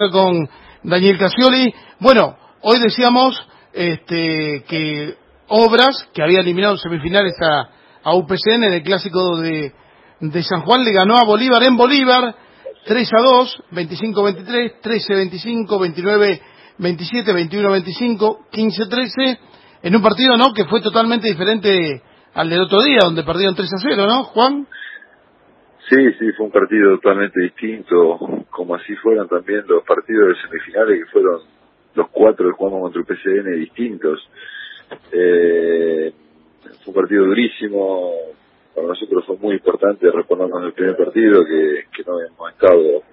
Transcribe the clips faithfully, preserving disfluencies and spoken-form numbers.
con Daniel Casioli. Bueno, hoy decíamos este, que Obras, que había eliminado en semifinales a, a U P C N en el clásico de, de San Juan, le ganó a Bolívar en Bolívar tres a dos, veinticinco veintitrés, trece veinticinco, veintinueve veintisiete, veintiuno veinticinco, quince trece, en un partido no que fue totalmente diferente al del otro día, donde perdieron tres a cero, ¿no, Juan? Sí, sí, fue un partido totalmente distinto, como así fueron también los partidos de semifinales, que fueron los cuatro que jugamos contra el P C N distintos. Eh, fue un partido durísimo, para nosotros fue muy importante reponernos en el primer partido, que, que no hemos estado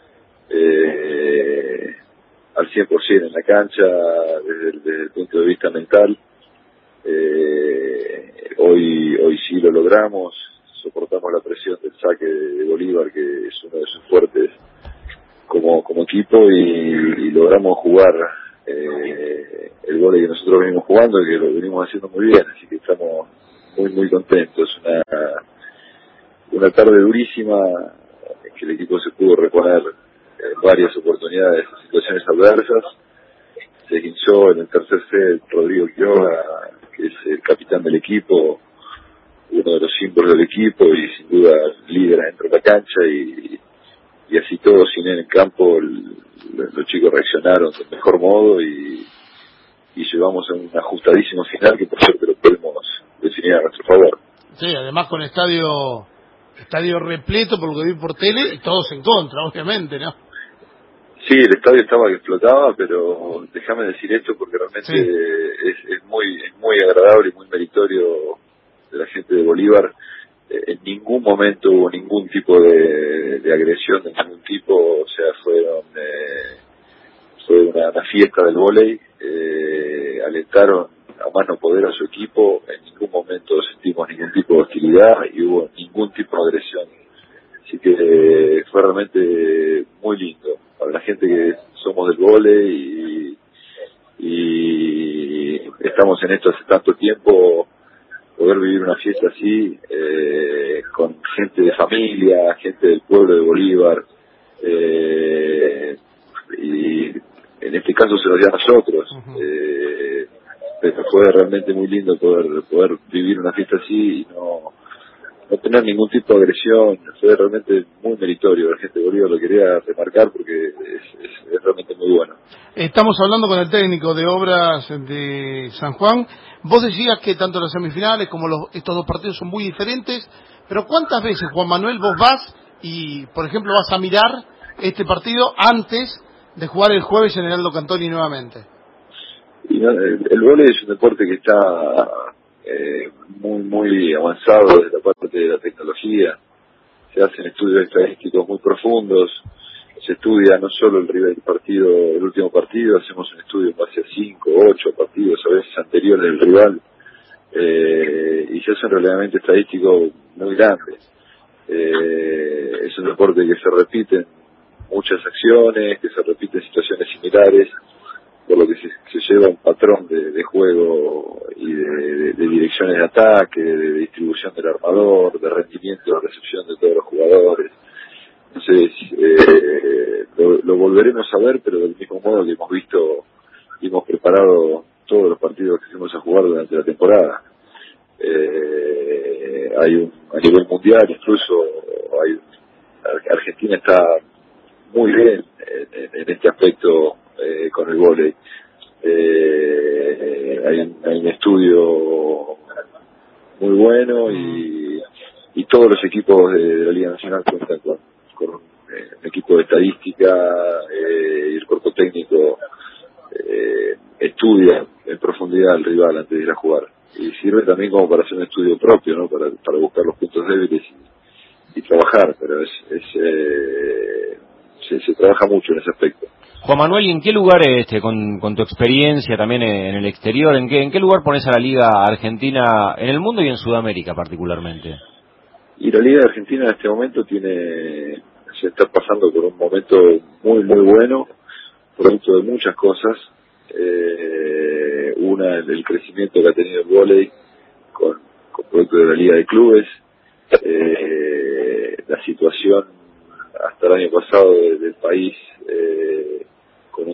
eh, al cien por ciento en la cancha desde el, desde el punto de vista mental. Eh, hoy, hoy sí lo logramos, soportamos la presión del saque de Bolívar, que es uno de sus fuertes como, como equipo, y, y logramos jugar eh, el vóley que nosotros venimos jugando, que lo venimos haciendo muy bien, así que estamos muy muy contentos. Una, una tarde durísima, que el equipo se pudo reponer en varias oportunidades en situaciones adversas. Se hinchó en el tercer set Rodrigo Quiroga, que es el capitán del equipo, uno de los símbolos del equipo y sin duda líder dentro de la cancha, y, y así todo, sin él en campo, el, los chicos reaccionaron del mejor modo y, y llevamos a un ajustadísimo final que por suerte lo podemos definir a nuestro favor. Sí, además con estadio estadio repleto por lo que vi por tele y todos en contra, obviamente, ¿no? Sí, el estadio estaba que explotaba, pero déjame decir esto porque realmente sí. es, es muy es muy agradable y muy meritorio de la gente de Bolívar. Eh, en ningún momento hubo ningún tipo de, de agresión de ningún tipo, o sea, fueron eh, fue una, una fiesta del vóley. Eh, alentaron a más no poder a su equipo, en ningún momento sentimos ningún tipo de hostilidad y hubo ningún tipo de agresión. Así que eh, fue realmente muy lindo para la gente que somos del vóley y, y estamos en esto hace tanto tiempo. Poder vivir una fiesta así, eh, con gente de familia, gente del pueblo de Bolívar, eh, y en este caso se lo dio a nosotros. Uh-huh. eh, pero fue realmente muy lindo poder poder vivir una fiesta así y no no tener ningún tipo de agresión. Fue realmente muy meritorio. La gente de Bolívar lo quería remarcar porque es, es, es realmente muy bueno. Estamos hablando con el técnico de Obras de San Juan. Vos decías que tanto las semifinales como los, estos dos partidos son muy diferentes, pero ¿cuántas veces, Juan Manuel, vos vas y, por ejemplo, vas a mirar este partido antes de jugar el jueves en el Aldo Cantoni nuevamente? Y no, el, el vóley es un deporte que está eh, muy muy avanzado desde la parte de la tecnología. Se hacen estudios estadísticos muy profundos. Se estudia no solo el rival del partido, el último partido, hacemos un estudio en base a cinco, ocho partidos, a veces anteriores del rival, eh, y se hace un relevamiento estadístico muy grande. Eh, es un deporte que se repiten muchas acciones, que se repiten situaciones similares, por lo que se, se lleva un patrón de, de juego y de, de, de direcciones de ataque, de, de distribución del armador, de rendimiento de recepción de todos los jugadores. Entonces, eh, lo, lo volveremos a ver, pero del mismo modo que hemos visto y hemos preparado todos los partidos que fuimos a jugar durante la temporada. Eh, hay un, a nivel mundial incluso, hay, Argentina está muy bien en, en este aspecto eh, con el vóley. Eh, hay, un, hay un estudio muy bueno y, y todos los equipos de, de la Liga Nacional cuentan con, con un, eh, un equipo de estadística, eh, y el cuerpo técnico eh, estudia en profundidad al rival antes de ir a jugar, y sirve también como para hacer un estudio propio, ¿no? para, para buscar los puntos débiles y, y trabajar, pero es, es eh, se, se trabaja mucho en ese aspecto. Juan Manuel, ¿y en qué lugar, este, con, con tu experiencia también en el exterior, en qué, en qué lugar pones a la Liga Argentina en el mundo y en Sudamérica particularmente? Y la Liga Argentina en este momento tiene, se está pasando por un momento muy muy bueno, producto de muchas cosas. Eh, una, el crecimiento que ha tenido el vóley con, con producto de la Liga de Clubes, eh, la situación hasta el año pasado de, del país, eh,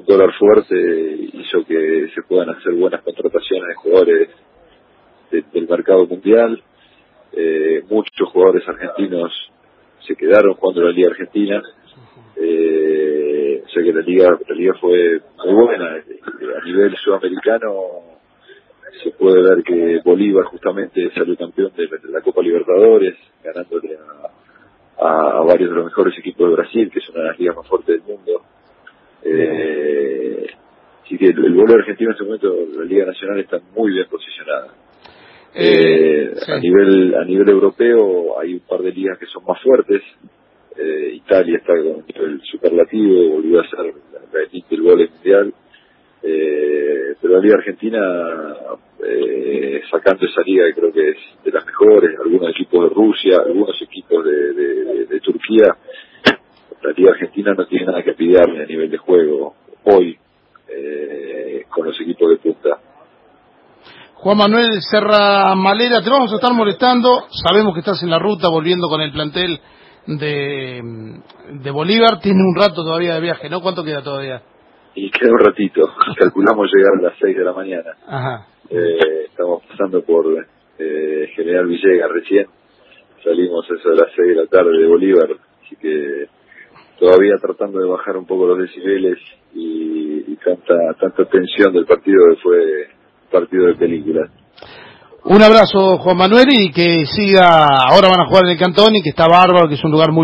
dólar fuerte hizo que se puedan hacer buenas contrataciones de jugadores de, del mercado mundial. Eh, muchos jugadores argentinos se quedaron jugando la Liga Argentina. Eh, o sea que la liga, la liga fue muy buena. A nivel sudamericano se puede ver que Bolívar justamente salió campeón de la Copa Libertadores, ganándole a, a, a varios de los mejores equipos de Brasil, que es una de las ligas más fuertes del mundo. Eh, así que el, el voleibol argentino en este momento, la Liga Nacional está muy bien posicionada. Eh, sí. a nivel a nivel europeo hay un par de ligas que son más fuertes. Eh, Italia está con el superlativo, volvió a ser la elite del voleibol mundial. Eh, pero la Liga Argentina, eh, sacando esa liga que creo que es de las mejores, algunos equipos de Rusia, algunos equipos de, de, de, de Turquía, la Liga Argentina no tiene nada que pidarle a nivel de juego hoy, eh, con los equipos de punta. Juan Manuel Serra Malera, te vamos a estar molestando, sabemos que estás en la ruta volviendo con el plantel de, de Bolívar, tiene un rato todavía de viaje, ¿no? ¿Cuánto queda todavía? Y queda un ratito, calculamos llegar a las seis de la mañana. Ajá. Eh, estamos pasando por eh, General Villegas recién, salimos eso de las seis de la tarde de Bolívar, así que todavía tratando de bajar un poco los decibeles y, y tanta tanta tensión del partido que fue partido de película. Un abrazo, Juan Manuel, y que siga, ahora van a jugar en el Cantón y que está bárbaro, que es un lugar muy